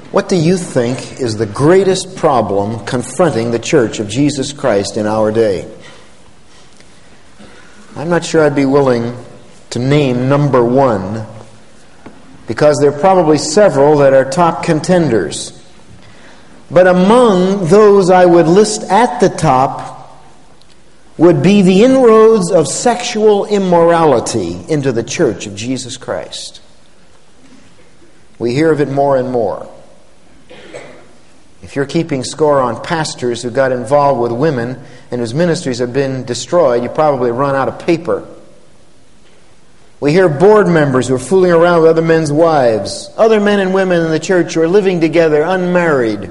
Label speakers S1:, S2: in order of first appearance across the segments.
S1: What do you think is the greatest problem confronting the Church of Jesus Christ in our day? I'm not sure I'd be willing to name number one, because there are probably several that are top contenders. But among those I would list at the top would be the inroads of sexual immorality into the Church of Jesus Christ. We hear of it more and more. If you're keeping score on pastors who got involved with women and whose ministries have been destroyed, you probably run out of paper. We hear board members who are fooling around with other men's wives, other men and women in the church who are living together unmarried.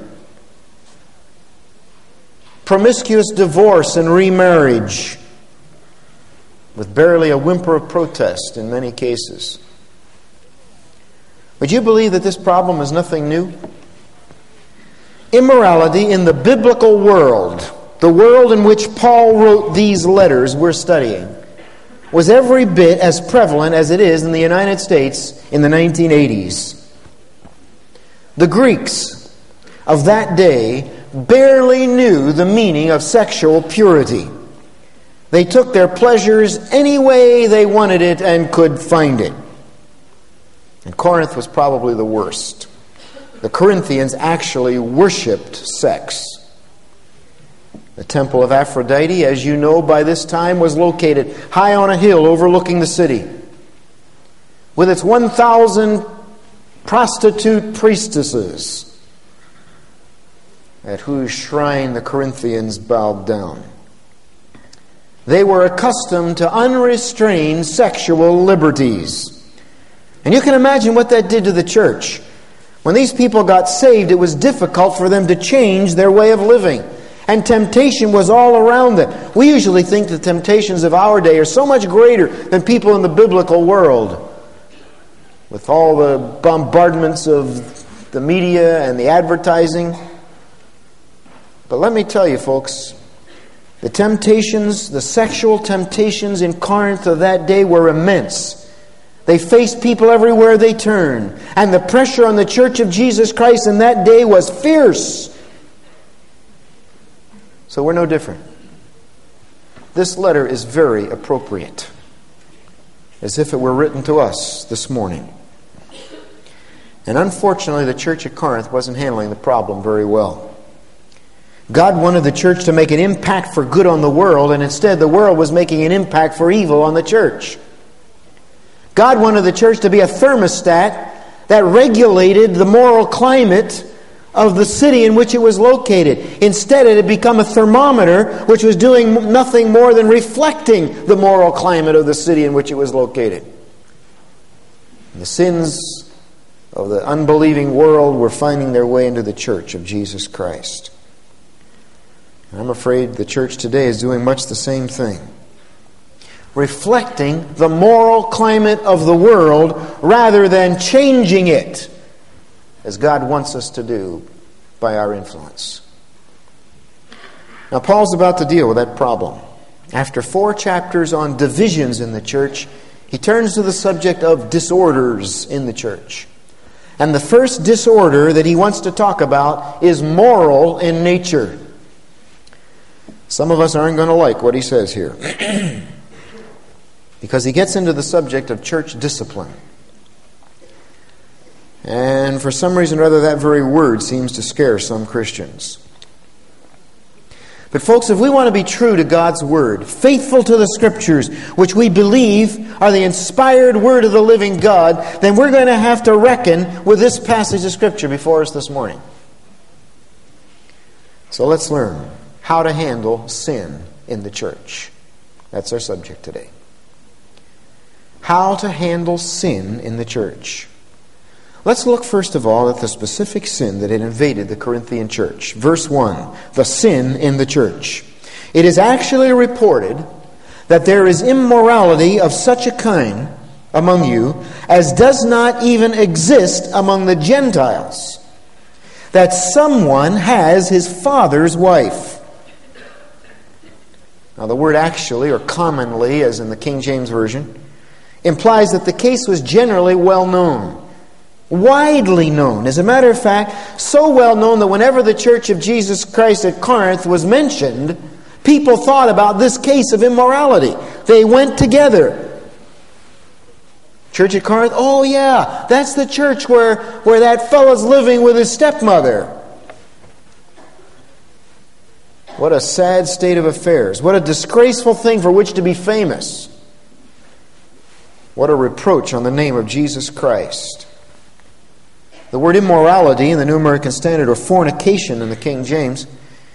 S1: Promiscuous divorce and remarriage with barely a whimper of protest in many cases. Would you believe that this problem is nothing new? Immorality in the biblical world, the world in which Paul wrote these letters we're studying, was every bit as prevalent as it is in the United States in the 1980s. The Greeks of that day barely knew the meaning of sexual purity. They took their pleasures any way they wanted it and could find it. And Corinth was probably the worst. The Corinthians actually worshipped sex. The temple of Aphrodite, as you know by this time, was located high on a hill overlooking the city, with its 1,000 prostitute priestesses, at whose shrine the Corinthians bowed down. They were accustomed to unrestrained sexual liberties. And you can imagine what that did to the church. When these people got saved, it was difficult for them to change their way of living. And temptation was all around them. We usually think the temptations of our day are so much greater than people in the biblical world, with all the bombardments of the media and the advertising. But let me tell you, folks, the temptations, the sexual temptations in Corinth of that day were immense. They faced people everywhere they turned. And the pressure on the Church of Jesus Christ in that day was fierce. So we're no different. This letter is very appropriate, as if it were written to us this morning. And unfortunately, the church at Corinth wasn't handling the problem very well. God wanted the church to make an impact for good on the world, and instead the world was making an impact for evil on the church. God wanted the church to be a thermostat that regulated the moral climate of the city in which it was located. Instead, it had become a thermometer which was doing nothing more than reflecting the moral climate of the city in which it was located. And the sins of the unbelieving world were finding their way into the church of Jesus Christ. And I'm afraid the church today is doing much the same thing. Reflecting the moral climate of the world rather than changing it, as God wants us to do by our influence. Now, Paul's about to deal with that problem. After 4 chapters on divisions in the church, he turns to the subject of disorders in the church. And the first disorder that he wants to talk about is moral in nature. Some of us aren't going to like what he says here, because he gets into the subject of church discipline. And for some reason or other, that very word seems to scare some Christians. But folks, if we want to be true to God's Word, faithful to the Scriptures, which we believe are the inspired Word of the living God, then we're going to have to reckon with this passage of Scripture before us this morning. So let's learn how to handle sin in the church. That's our subject today. How to handle sin in the church. Let's look first of all at the specific sin that had invaded the Corinthian church. Verse 1, the sin in the church. It is actually reported that there is immorality of such a kind among you as does not even exist among the Gentiles, that someone has his father's wife. Now the word actually, or commonly, as in the King James Version, implies that the case was generally well known. Widely known. As a matter of fact, so well known that whenever the Church of Jesus Christ at Corinth was mentioned, people thought about this case of immorality. They went together. Church at Corinth? Oh yeah, that's the church where that fellow's living with his stepmother. What a sad state of affairs. What a disgraceful thing for which to be famous. What a reproach on the name of Jesus Christ. The word immorality in the New American Standard, or fornication in the King James,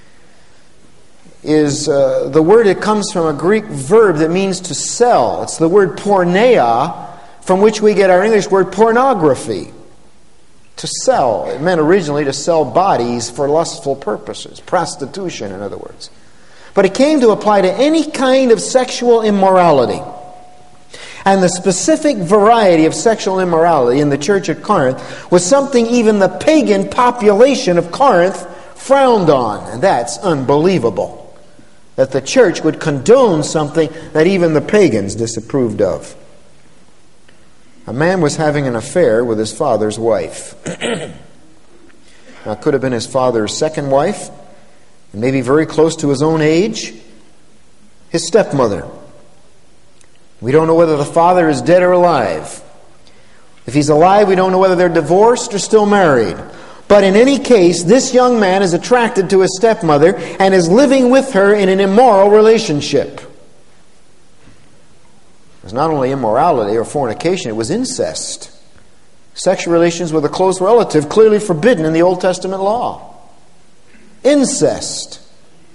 S1: is the word. It comes from a Greek verb that means to sell. It's the word porneia, from which we get our English word pornography. To sell. It meant originally to sell bodies for lustful purposes. Prostitution, in other words. But it came to apply to any kind of sexual immorality. And the specific variety of sexual immorality in the church at Corinth was something even the pagan population of Corinth frowned on. And that's unbelievable. That the church would condone something that even the pagans disapproved of. A man was having an affair with his father's wife. Now, it could have been his father's second wife, and maybe very close to his own age, his stepmother. We don't know whether the father is dead or alive. If he's alive, we don't know whether they're divorced or still married. But in any case, this young man is attracted to his stepmother and is living with her in an immoral relationship. It was not only immorality or fornication, it was incest. Sexual relations with a close relative, clearly forbidden in the Old Testament law. Incest.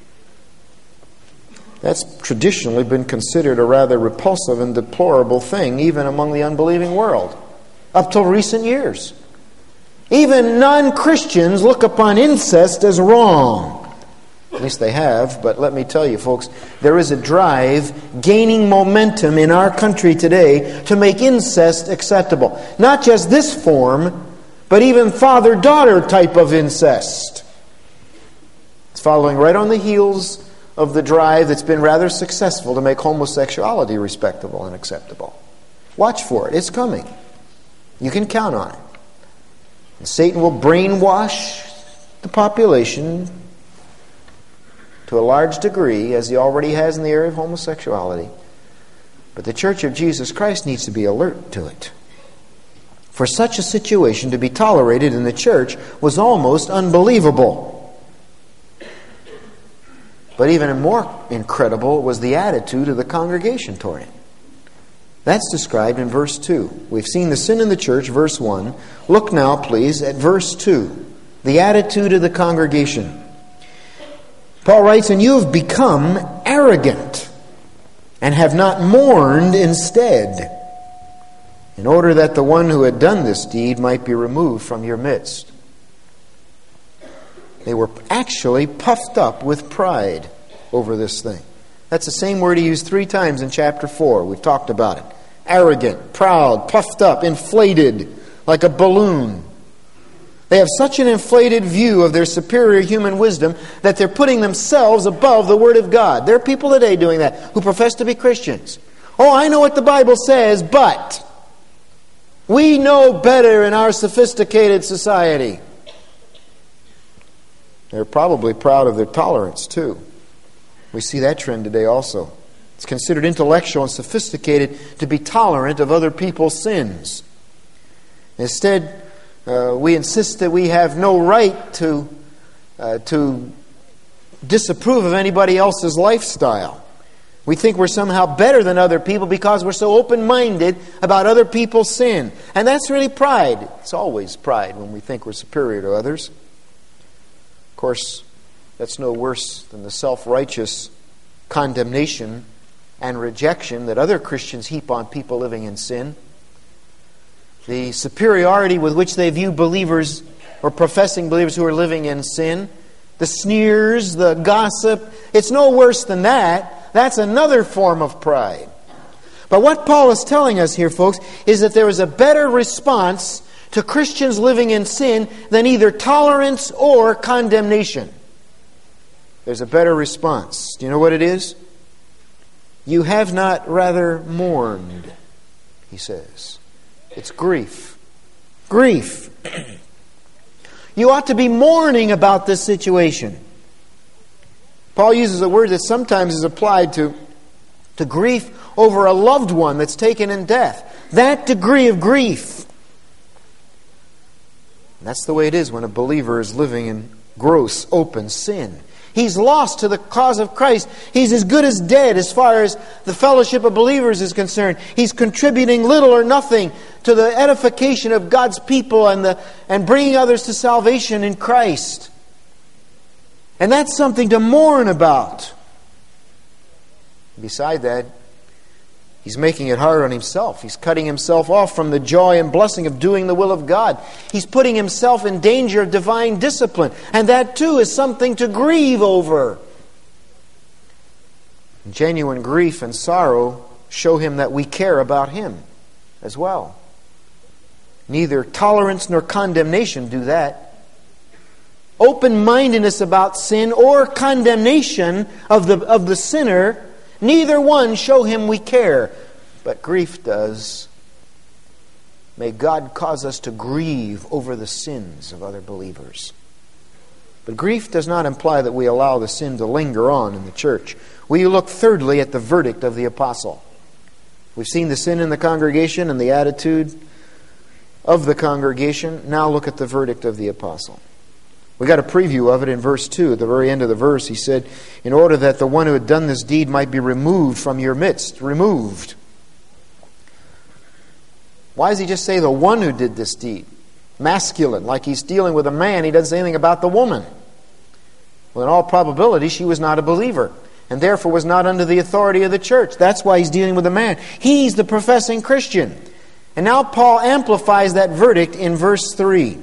S1: That's traditionally been considered a rather repulsive and deplorable thing, even among the unbelieving world, up till recent years. Even non-Christians look upon incest as wrong. At least they have, but let me tell you, folks, there is a drive gaining momentum in our country today to make incest acceptable. Not just this form, but even father-daughter type of incest. It's following right on the heels of the drive that's been rather successful to make homosexuality respectable and acceptable. Watch for it. It's coming. You can count on it. And Satan will brainwash the population to a large degree, as he already has in the area of homosexuality. But the Church of Jesus Christ needs to be alert to it. For such a situation to be tolerated in the church was almost unbelievable. But even more incredible was the attitude of the congregation toward it. That's described in verse 2. We've seen the sin in the church, verse 1. Look now, please, at verse 2. The attitude of the congregation. Paul writes, "And you have become arrogant, and have not mourned instead, in order that the one who had done this deed might be removed from your midst." They were actually puffed up with pride over this thing. That's the same word he used 3 times in chapter 4. We've talked about it. Arrogant, proud, puffed up, inflated, like a balloon. They have such an inflated view of their superior human wisdom that they're putting themselves above the Word of God. There are people today doing that who profess to be Christians. Oh, I know what the Bible says, but we know better in our sophisticated society. They're probably proud of their tolerance, too. We see that trend today also. It's considered intellectual and sophisticated to be tolerant of other people's sins. Instead, we insist that we have no right to disapprove of anybody else's lifestyle. We think we're somehow better than other people because we're so open-minded about other people's sin. And that's really pride. It's always pride when we think we're superior to others. Of course, that's no worse than the self-righteous condemnation and rejection that other Christians heap on people living in sin. The superiority with which they view believers or professing believers who are living in sin, the sneers, the gossip, it's no worse than that. That's another form of pride. But what Paul is telling us here, folks, is that there is a better response to Christians living in sin than either tolerance or condemnation. There's a better response. Do you know what it is? You have not rather mourned, he says. It's grief. Grief. You ought to be mourning about this situation. Paul uses a word that sometimes is applied to grief over a loved one that's taken in death. That degree of grief. And that's the way it is when a believer is living in gross, open sin. He's lost to the cause of Christ. He's as good as dead as far as the fellowship of believers is concerned. He's contributing little or nothing to the edification of God's people and bringing others to salvation in Christ. And that's something to mourn about. Beside that, he's making it hard on himself. He's cutting himself off from the joy and blessing of doing the will of God. He's putting himself in danger of divine discipline. And that too is something to grieve over. Genuine grief and sorrow show him that we care about him as well. Neither tolerance nor condemnation do that. Open-mindedness about sin or condemnation of the sinner, neither one show him we care, but grief does. May God cause us to grieve over the sins of other believers. But grief does not imply that we allow the sin to linger on in the church. We look thirdly at the verdict of the apostle. We've seen the sin in the congregation and the attitude of the congregation. Now look at the verdict of the apostle. We got a preview of it in verse 2. At the very end of the verse, he said, in order that the one who had done this deed might be removed from your midst. Removed. Why does he just say the one who did this deed? Masculine, like he's dealing with a man. He doesn't say anything about the woman. Well, in all probability, she was not a believer, and therefore was not under the authority of the church. That's why he's dealing with a man. He's the professing Christian. And now Paul amplifies that verdict in verse 3.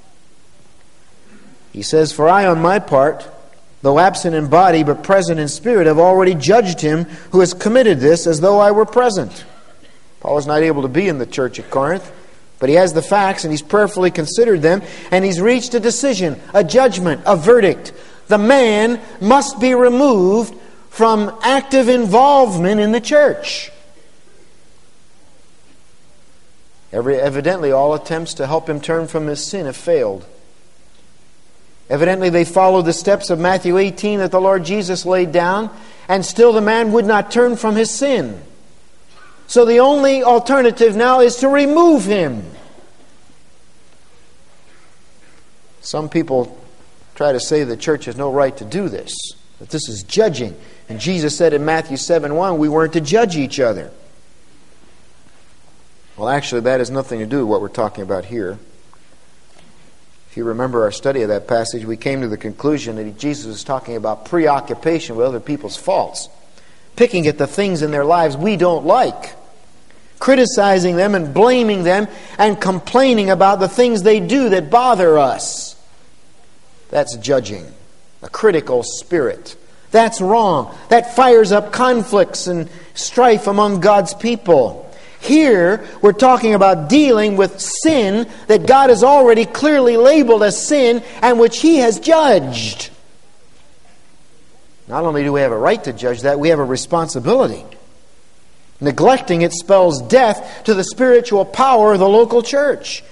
S1: He says, for I on my part, though absent in body but present in spirit, have already judged him who has committed this as though I were present. Paul was not able to be in the church at Corinth, but he has the facts and he's prayerfully considered them, and he's reached a decision, a judgment, a verdict. The man must be removed from active involvement in the church. Evidently, all attempts to help him turn from his sin have failed. Evidently, they followed the steps of Matthew 18 that the Lord Jesus laid down, and still the man would not turn from his sin. So the only alternative now is to remove him. Some people try to say the church has no right to do this, that this is judging. And Jesus said in Matthew 7:1, we weren't to judge each other. Well, actually, that has nothing to do with what we're talking about here. If you remember our study of that passage, we came to the conclusion that Jesus was talking about preoccupation with other people's faults, picking at the things in their lives we don't like, criticizing them and blaming them and complaining about the things they do that bother us. That's judging, a critical spirit. That's wrong. That fires up conflicts and strife among God's people. Here, we're talking about dealing with sin that God has already clearly labeled as sin and which He has judged. Not only do we have a right to judge that, we have a responsibility. Neglecting it spells death to the spiritual power of the local church.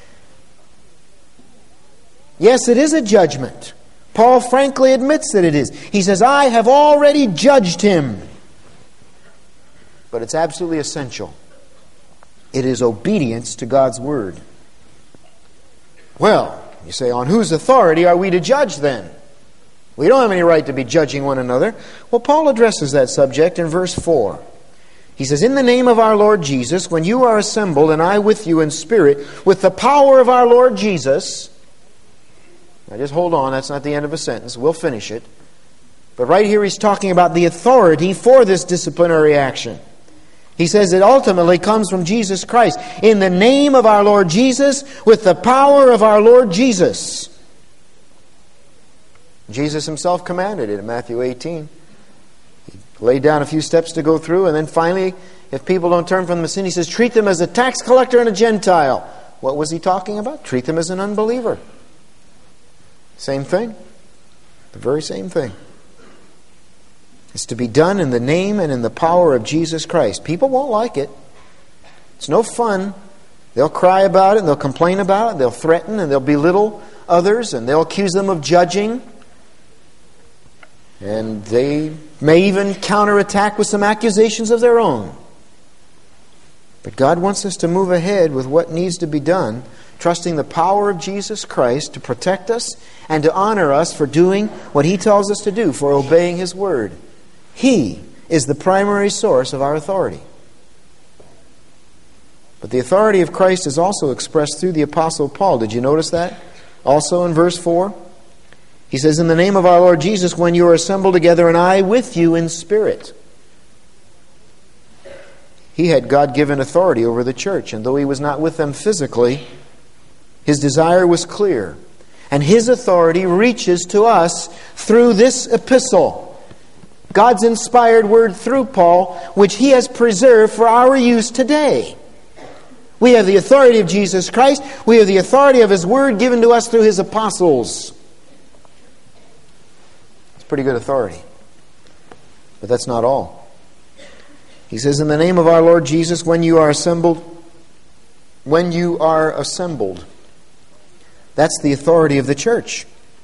S1: Yes, it is a judgment. Paul frankly admits that it is. He says, I have already judged him. But it's absolutely essential. It is obedience to God's word. Well, you say, on whose authority are we to judge then? We don't have any right to be judging one another. Well, Paul addresses that subject in verse 4. He says, in the name of our Lord Jesus, when you are assembled, and I with you in spirit, with the power of our Lord Jesus. Now just hold on, that's not the end of a sentence. We'll finish it. But right here he's talking about the authority for this disciplinary action. He says it ultimately comes from Jesus Christ. In the name of our Lord Jesus, with the power of our Lord Jesus. Jesus himself commanded it in Matthew 18. He laid down a few steps to go through, and then finally, if people don't turn from the sin, he says, treat them as a tax collector and a Gentile. What was he talking about? Treat them as an unbeliever. Same thing. The very same thing. It's to be done in the name and in the power of Jesus Christ. People won't like it. It's no fun They'll cry about it, and they'll complain about it, they'll threaten, and they'll belittle others, and they'll accuse them of judging. And they may even counterattack with some accusations of their own. But God wants us to move ahead with what needs to be done, trusting the power of Jesus Christ to protect us and to honor us for doing what He tells us to do, for obeying His Word. He is the primary source of our authority. But the authority of Christ is also expressed through the Apostle Paul. Did you notice that? Also in verse 4, he says, "In the name of our Lord Jesus, when you are assembled together, and I with you in spirit." He had God-given authority over the church, and though he was not with them physically, his desire was clear. And his authority reaches to us through this epistle. God's inspired word through Paul, which he has preserved for our use today. We have the authority of Jesus Christ. We have the authority of His Word given to us through His apostles. It's pretty good authority. But that's not all. He says, "In the name of our Lord Jesus, when you are assembled." That's the authority of the church.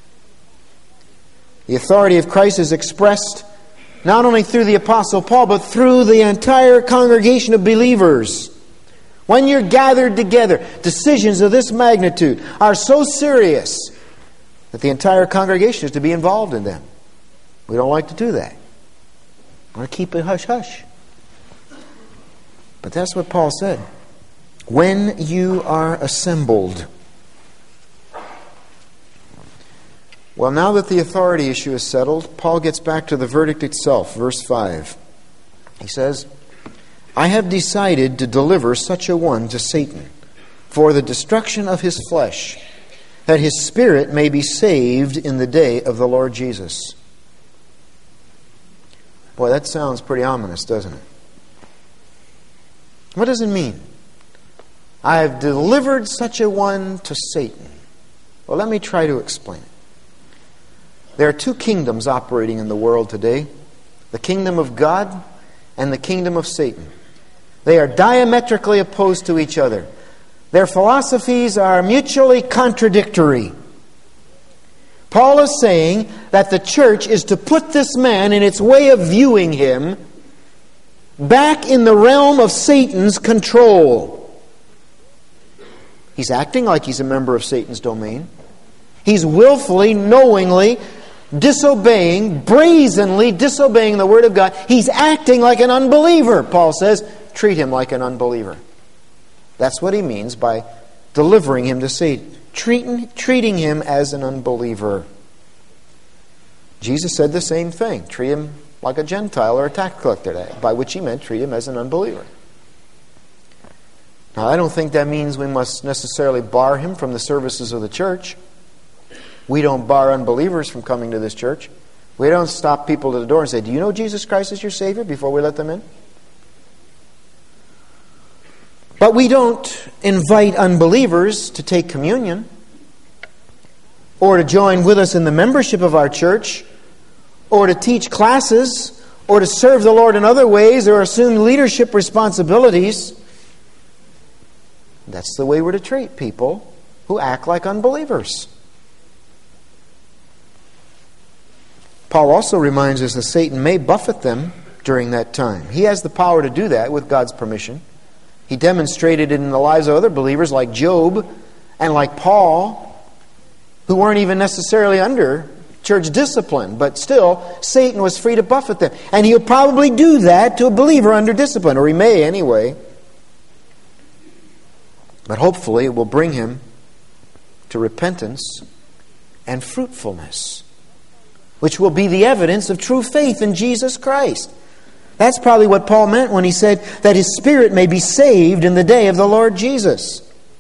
S1: The authority of Christ is expressed not only through the Apostle Paul, but through the entire congregation of believers. When you're gathered together, decisions of this magnitude are so serious that the entire congregation is to be involved in them. We don't like to do that. We want to keep it hush-hush. But that's what Paul said. When you are assembled. Well, now that the authority issue is settled, Paul gets back to the verdict itself. Verse 5. He says, "I have decided to deliver such a one to Satan for the destruction of his flesh, that his spirit may be saved in the day of the Lord Jesus." Boy, that sounds pretty ominous, doesn't it? What does it mean? I have delivered such a one to Satan. Well, let me try to explain it. There are two kingdoms operating in the world today: the kingdom of God and the kingdom of Satan. They are diametrically opposed to each other. Their philosophies are mutually contradictory. Paul is saying that the church is to put this man, in its way of viewing him, back in the realm of Satan's control. He's acting like he's a member of Satan's domain. He's willfully, knowingly disobeying, brazenly disobeying the Word of God. He's acting like an unbeliever. Paul says, treat him like an unbeliever. That's what he means by delivering him to Satan. Treating him as an unbeliever. Jesus said the same thing. Treat him like a Gentile or a tax collector, by which he meant treat him as an unbeliever. Now, I don't think that means we must necessarily bar him from the services of the church. We don't bar unbelievers from coming to this church. We don't stop people at the door and say, "Do you know Jesus Christ is your Savior?" before we let them in. But we don't invite unbelievers to take communion or to join with us in the membership of our church or to teach classes or to serve the Lord in other ways or assume leadership responsibilities. That's the way we're to treat people who act like unbelievers. Paul also reminds us that Satan may buffet them during that time. He has the power to do that with God's permission. He demonstrated it in the lives of other believers like Job and like Paul, who weren't even necessarily under church discipline, but still Satan was free to buffet them. And he'll probably do that to a believer under discipline, or he may anyway. But hopefully it will bring him to repentance and fruitfulness, which will be the evidence of true faith in Jesus Christ. That's probably what Paul meant when he said that his spirit may be saved in the day of the Lord Jesus.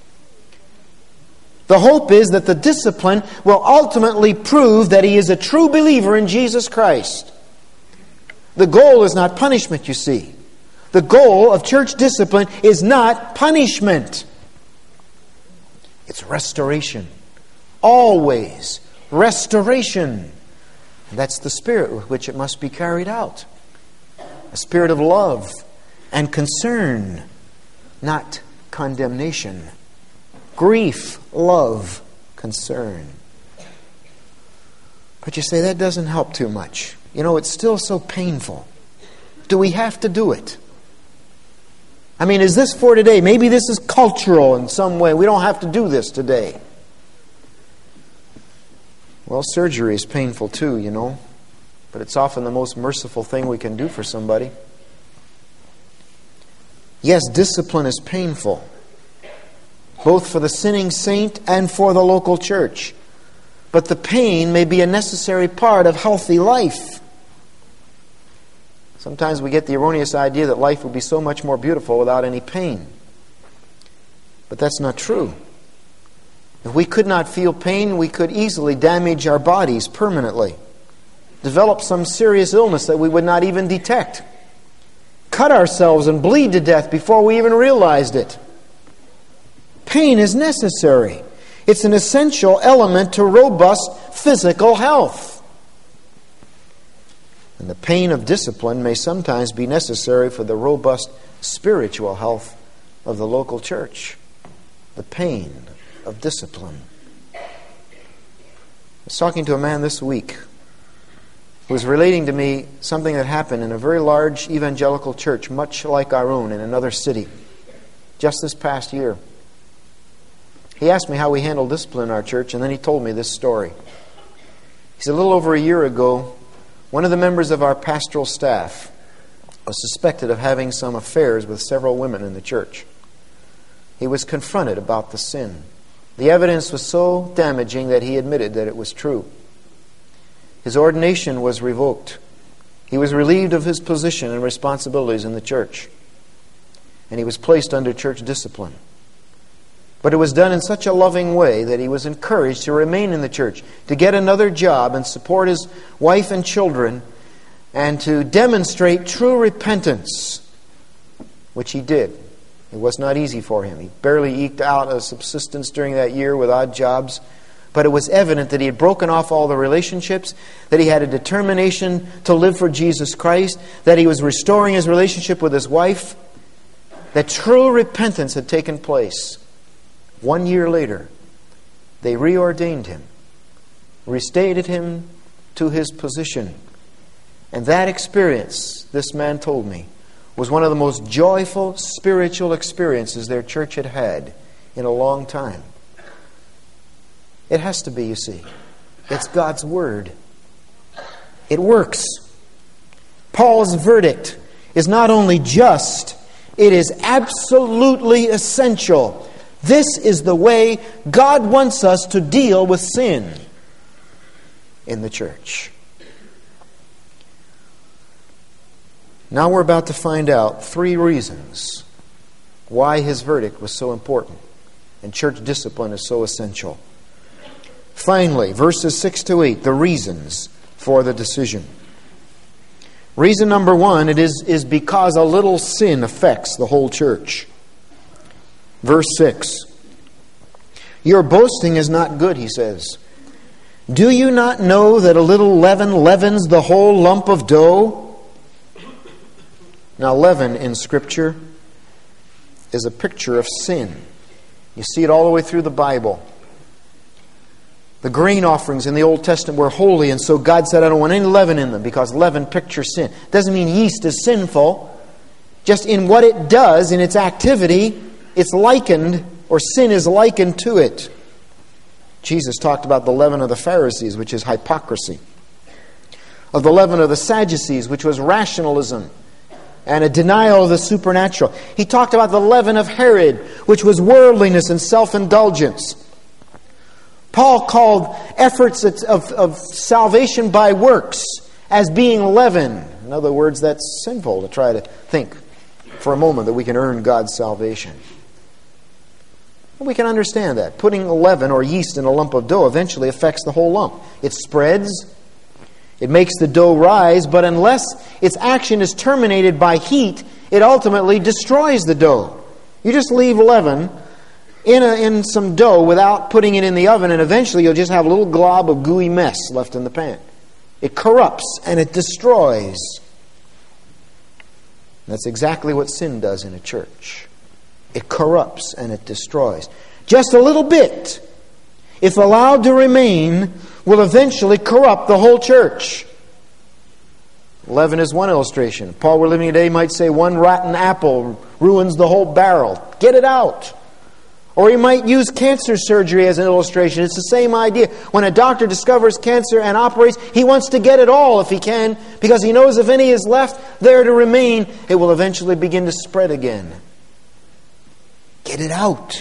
S1: The hope is that the discipline will ultimately prove that he is a true believer in Jesus Christ. The goal is not punishment, you see. The goal of church discipline is not punishment. It's restoration. Always restoration. And that's the spirit with which it must be carried out. A spirit of love and concern, not condemnation. Grief, love, concern. But you say, that doesn't help too much. You know, it's still so painful. Do we have to do it? I mean, is this for today? Maybe this is cultural in some way. We don't have to do this today. Well, surgery is painful too, you know. But it's often the most merciful thing we can do for somebody. Yes, discipline is painful, both for the sinning saint and for the local church. But the pain may be a necessary part of healthy life. Sometimes we get the erroneous idea that life would be so much more beautiful without any pain. But that's not true. If we could not feel pain, we could easily damage our bodies permanently, develop some serious illness that we would not even detect, cut ourselves and bleed to death before we even realized it. Pain is necessary. It's an essential element to robust physical health. And the pain of discipline may sometimes be necessary for the robust spiritual health of the local church. The pain of discipline. I was talking to a man this week who was relating to me something that happened in a very large evangelical church, much like our own, in another city, just this past year. He asked me how we handle discipline in our church, and then he told me this story. He said, a little over a year ago, one of the members of our pastoral staff was suspected of having some affairs with several women in the church. He was confronted about the sin. The evidence was so damaging that he admitted that it was true. His ordination was revoked. He was relieved of his position and responsibilities in the church. And he was placed under church discipline. But it was done in such a loving way that he was encouraged to remain in the church, to get another job and support his wife and children, and to demonstrate true repentance, which he did. It was not easy for him. He barely eked out a subsistence during that year with odd jobs. But it was evident that he had broken off all the relationships, that he had a determination to live for Jesus Christ, that he was restoring his relationship with his wife, that true repentance had taken place. 1 year later, they reordained him, restated him to his position. And that experience, this man told me, was one of the most joyful spiritual experiences their church had had in a long time. It has to be, you see. It's God's Word. It works. Paul's verdict is not only just, it is absolutely essential. This is the way God wants us to deal with sin in the church. Now we're about to find out 3 reasons why his verdict was so important and church discipline is so essential. Finally, verses 6 to 8, the reasons for the decision. Reason number 1, it is because a little sin affects the whole church. Verse 6. Your boasting is not good, he says. Do you not know that a little leaven leavens the whole lump of dough? Now, leaven in Scripture is a picture of sin. You see it all the way through the Bible. The grain offerings in the Old Testament were holy, and so God said, I don't want any leaven in them, because leaven pictures sin. Doesn't mean yeast is sinful. Just in what it does, in its activity, it's likened, or sin is likened to it. Jesus talked about the leaven of the Pharisees, which is hypocrisy. Of the leaven of the Sadducees, which was rationalism and a denial of the supernatural. He talked about the leaven of Herod, which was worldliness and self-indulgence. Paul called efforts of salvation by works as being leaven. In other words, that's sinful to try to think for a moment that we can earn God's salvation. We can understand that. Putting leaven or yeast in a lump of dough eventually affects the whole lump. It spreads. It makes the dough rise, but unless its action is terminated by heat, it ultimately destroys the dough. You just leave leaven in some dough without putting it in the oven, and eventually you'll just have a little glob of gooey mess left in the pan. It corrupts and it destroys. That's exactly what sin does in a church. It corrupts and it destroys. Just a little bit, if allowed to remain, will eventually corrupt the whole church. Leaven is one illustration. If Paul were living today, might say one rotten apple ruins the whole barrel. Get it out. Or he might use cancer surgery as an illustration. It's the same idea. When a doctor discovers cancer and operates, he wants to get it all if he can, because he knows if any is left there to remain, it will eventually begin to spread again. Get it out.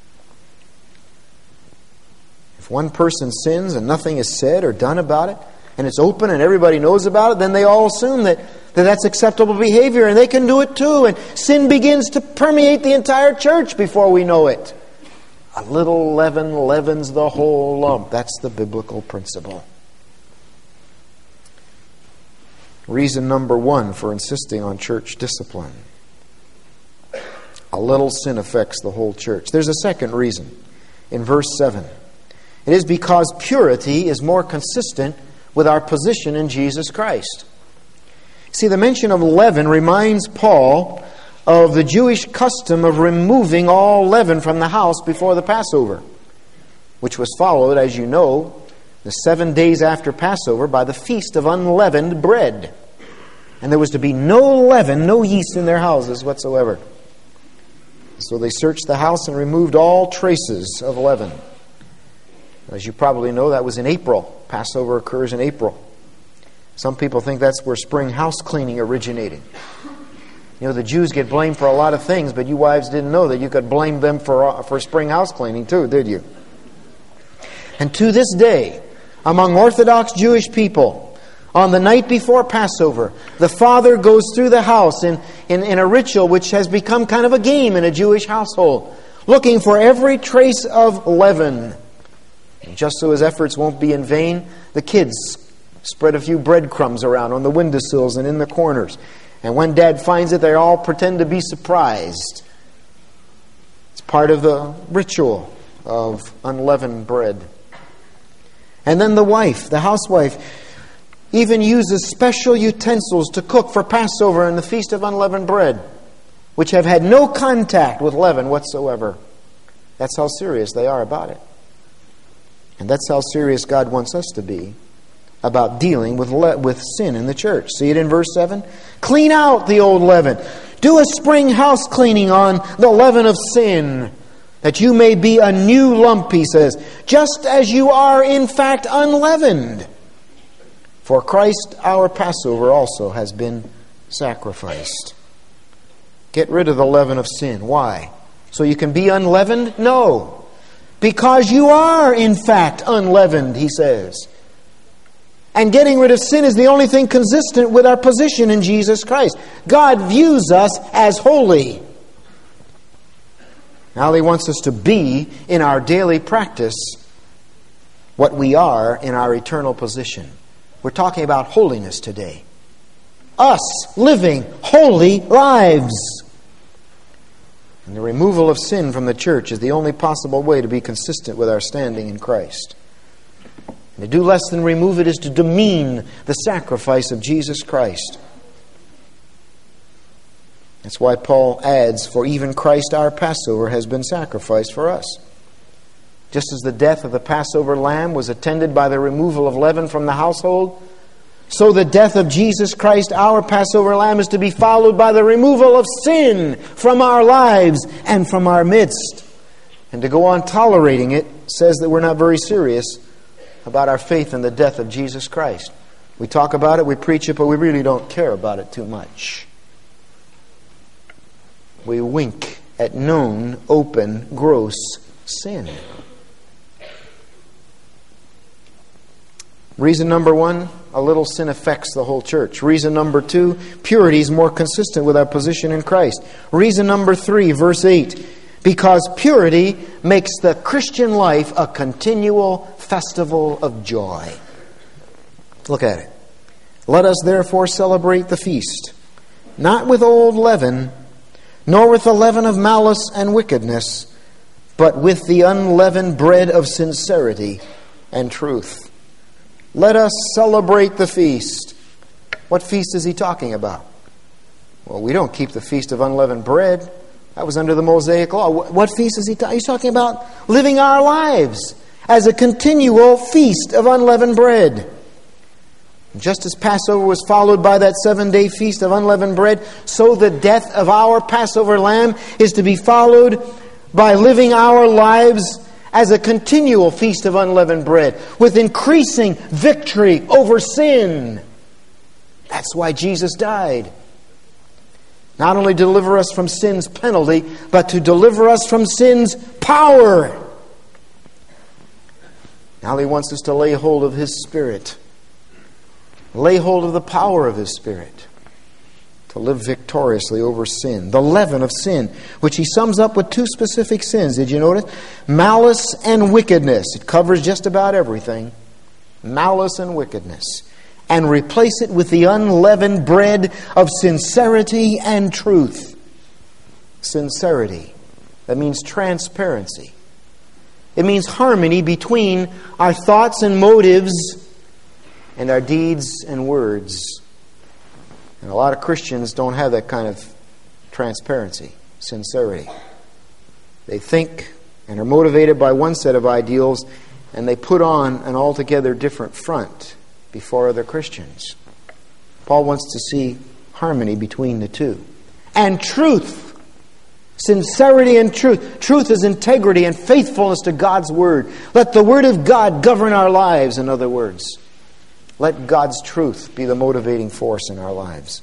S1: If one person sins and nothing is said or done about it, and it's open and everybody knows about it, then they all assume that that's acceptable behavior and they can do it too. And sin begins to permeate the entire church before we know it. A little leaven leavens the whole lump. That's the biblical principle. Reason number 1 for insisting on church discipline. A little sin affects the whole church. There's a second reason in verse 7. It is because purity is more consistent with our position in Jesus Christ. See, the mention of leaven reminds Paul of the Jewish custom of removing all leaven from the house before the Passover, which was followed, as you know, the 7 days after Passover by the Feast of Unleavened Bread. And there was to be no leaven, no yeast in their houses whatsoever. So they searched the house and removed all traces of leaven. As you probably know, that was in April. Passover occurs in April. Some people think that's where spring house cleaning originated. You know, the Jews get blamed for a lot of things, but you wives didn't know that you could blame them for spring house cleaning too, did you? And to this day, among Orthodox Jewish people, on the night before Passover, the father goes through the house in a ritual which has become kind of a game in a Jewish household, looking for every trace of leaven. And just so his efforts won't be in vain, the kids spread a few breadcrumbs around on the windowsills and in the corners. And when Dad finds it, they all pretend to be surprised. It's part of the ritual of unleavened bread. And then the wife, the housewife, even uses special utensils to cook for Passover and the Feast of Unleavened Bread, which have had no contact with leaven whatsoever. That's how serious they are about it. And that's how serious God wants us to be about dealing with sin in the church. See it in verse 7? Clean out the old leaven. Do a spring house cleaning on the leaven of sin, that you may be a new lump, he says, just as you are in fact unleavened. For Christ our Passover also has been sacrificed. Get rid of the leaven of sin. Why? So you can be unleavened? No. Because you are, in fact, unleavened, he says. And getting rid of sin is the only thing consistent with our position in Jesus Christ. God views us as holy. Now He wants us to be, in our daily practice, what we are in our eternal position. We're talking about holiness today. Us living holy lives. And the removal of sin from the church is the only possible way to be consistent with our standing in Christ. And to do less than remove it is to demean the sacrifice of Jesus Christ. That's why Paul adds, for even Christ our Passover has been sacrificed for us. Just as the death of the Passover lamb was attended by the removal of leaven from the household, so the death of Jesus Christ, our Passover lamb, is to be followed by the removal of sin from our lives and from our midst. And to go on tolerating it says that we're not very serious about our faith in the death of Jesus Christ. We talk about it, we preach it, but we really don't care about it too much. We wink at known, open, gross sin. Reason number 1, a little sin affects the whole church. Reason number 2, purity is more consistent with our position in Christ. Reason number 3, verse 8, because purity makes the Christian life a continual festival of joy. Look at it. Let us therefore celebrate the feast, not with old leaven, nor with the leaven of malice and wickedness, but with the unleavened bread of sincerity and truth. Let us celebrate the feast. What feast is he talking about? Well, we don't keep the Feast of Unleavened Bread. That was under the Mosaic law. What feast is he talking? He's talking about living our lives as a continual feast of unleavened bread. Just as Passover was followed by that 7-day feast of unleavened bread, so the death of our Passover lamb is to be followed by living our lives as a continual feast of unleavened bread, with increasing victory over sin. That's why Jesus died. Not only to deliver us from sin's penalty, but to deliver us from sin's power. Now He wants us to lay hold of His Spirit. Lay hold of the power of His Spirit to live victoriously over sin. The leaven of sin, which He sums up with 2 specific sins. Did you notice? Malice and wickedness. It covers just about everything. Malice and wickedness. And replace it with the unleavened bread of sincerity and truth. Sincerity. That means transparency. It means harmony between our thoughts and motives and our deeds and words. And a lot of Christians don't have that kind of transparency, sincerity. They think and are motivated by one set of ideals, and they put on an altogether different front before other Christians. Paul wants to see harmony between the two. And truth. Sincerity and truth. Truth is integrity and faithfulness to God's Word. Let the Word of God govern our lives, in other words. Let God's truth be the motivating force in our lives.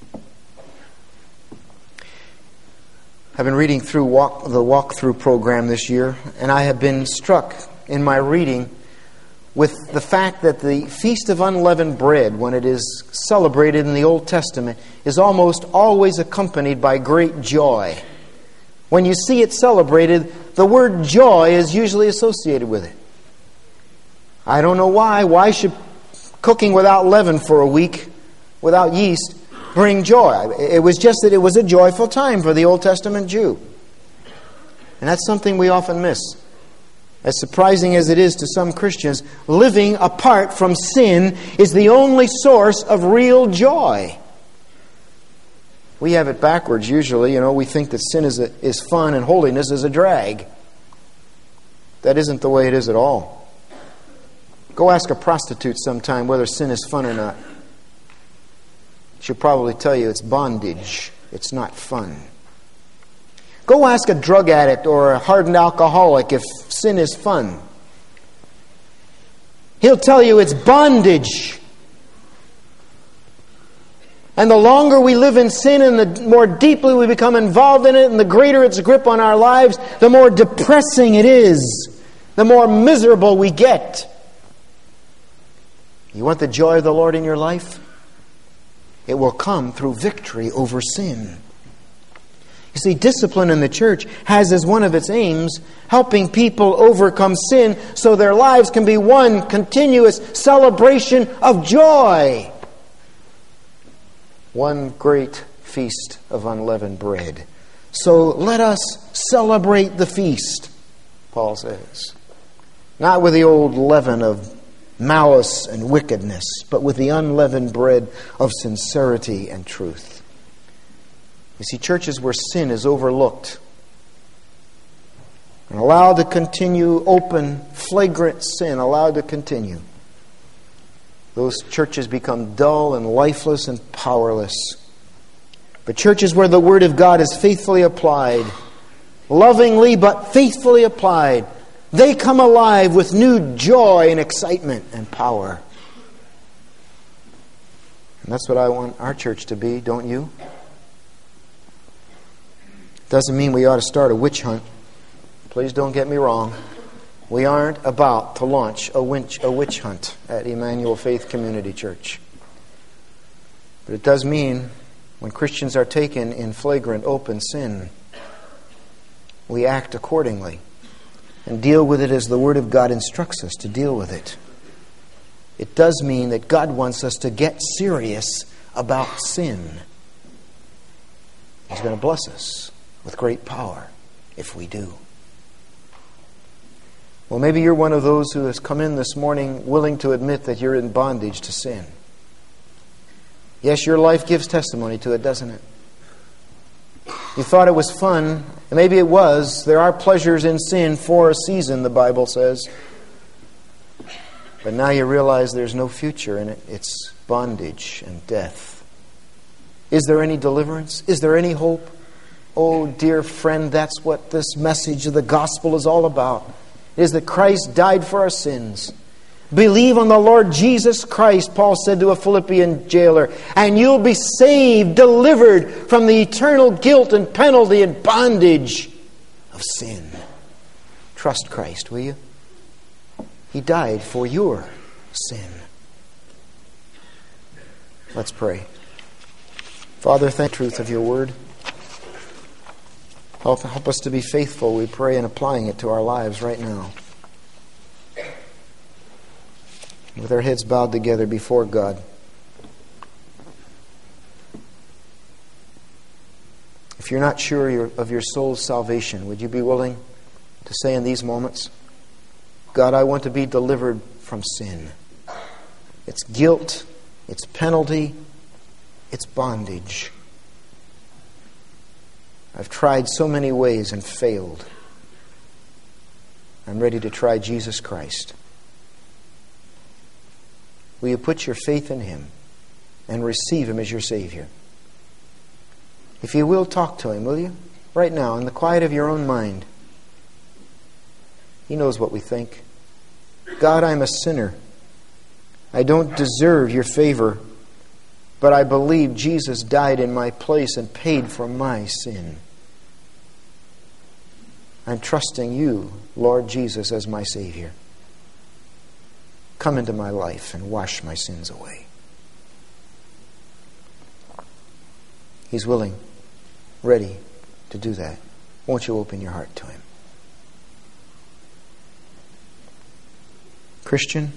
S1: I've been reading through the walkthrough program this year, and I have been struck in my reading with the fact that the Feast of Unleavened Bread, when it is celebrated in the Old Testament, is almost always accompanied by great joy. When you see it celebrated, the word joy is usually associated with it. I don't know why. Why should cooking without leaven for a week, without yeast, bring joy? It was just that it was a joyful time for the Old Testament Jew. And that's something we often miss. As surprising as it is to some Christians, living apart from sin is the only source of real joy. We have it backwards usually. We think that sin is fun and holiness is a drag. That isn't the way it is at all. Go ask a prostitute sometime whether sin is fun or not. She'll probably tell you it's bondage. It's not fun. Go ask a drug addict or a hardened alcoholic if sin is fun. He'll tell you it's bondage. And the longer we live in sin and the more deeply we become involved in it and the greater its grip on our lives, the more depressing it is. The more miserable we get. You want the joy of the Lord in your life? It will come through victory over sin. You see, discipline in the church has as one of its aims helping people overcome sin so their lives can be one continuous celebration of joy. One great feast of unleavened bread. So let us celebrate the feast, Paul says. Not with the old leaven of malice and wickedness, but with the unleavened bread of sincerity and truth. You see, churches where sin is overlooked and allowed to continue, open, flagrant sin allowed to continue, those churches become dull and lifeless and powerless. But churches where the Word of God is faithfully applied, lovingly but faithfully applied, they come alive with new joy and excitement and power. And that's what I want our church to be, don't you? Doesn't mean we ought to start a witch hunt. Please don't get me wrong. We aren't about to launch a witch hunt at Emmanuel Faith Community Church. But it does mean when Christians are taken in flagrant open sin, we act accordingly and deal with it as the Word of God instructs us to deal with it. It does mean that God wants us to get serious about sin. He's going to bless us with great power if we do. Well, maybe you're one of those who has come in this morning willing to admit that you're in bondage to sin. Yes, your life gives testimony to it, doesn't it? You thought it was fun. Maybe it was. There are pleasures in sin for a season, the Bible says. But now you realize there's no future in it. It's bondage and death. Is there any deliverance? Is there any hope? Oh, dear friend, that's what this message of the gospel is all about. It is that Christ died for our sins. Believe on the Lord Jesus Christ, Paul said to a Philippian jailer, and you'll be saved, delivered from the eternal guilt and penalty and bondage of sin. Trust Christ, will you? He died for your sin. Let's pray. Father, thank the truth of your word. Help us to be faithful, we pray, in applying it to our lives right now. With our heads bowed together before God. If you're not sure of your soul's salvation, would you be willing to say in these moments, God, I want to be delivered from sin. It's guilt, it's penalty, it's bondage. I've tried so many ways and failed. I'm ready to try Jesus Christ. Will you put your faith in Him and receive Him as your Savior? If you will, talk to Him, will you? Right now, in the quiet of your own mind. He knows what we think. God, I'm a sinner. I don't deserve your favor, but I believe Jesus died in my place and paid for my sin. I'm trusting you, Lord Jesus, as my Savior. Come into my life and wash my sins away. He's willing, ready to do that. Won't you open your heart to Him? Christian,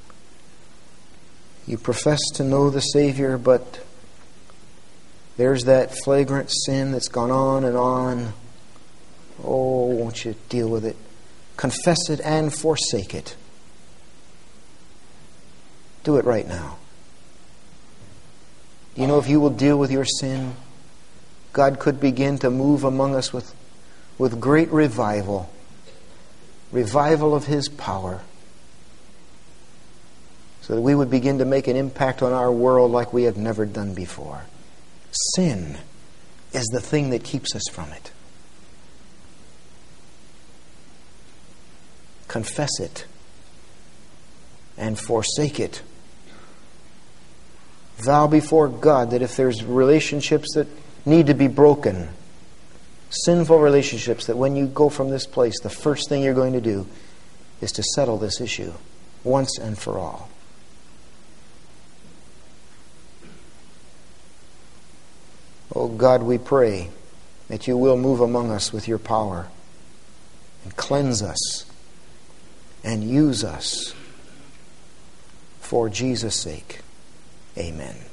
S1: you profess to know the Savior, but there's that flagrant sin that's gone on and on. Oh, won't you deal with it? Confess it and forsake it. Do it right now. You know, if you will deal with your sin, God could begin to move among us with great revival. Revival of His power. So that we would begin to make an impact on our world like we have never done before. Sin is the thing that keeps us from it. Confess it and forsake it. Vow before God that if there's relationships that need to be broken, sinful relationships, that when you go from this place, the first thing you're going to do is to settle this issue once and for all. Oh God, we pray that you will move among us with your power and cleanse us and use us for Jesus' sake. Amen.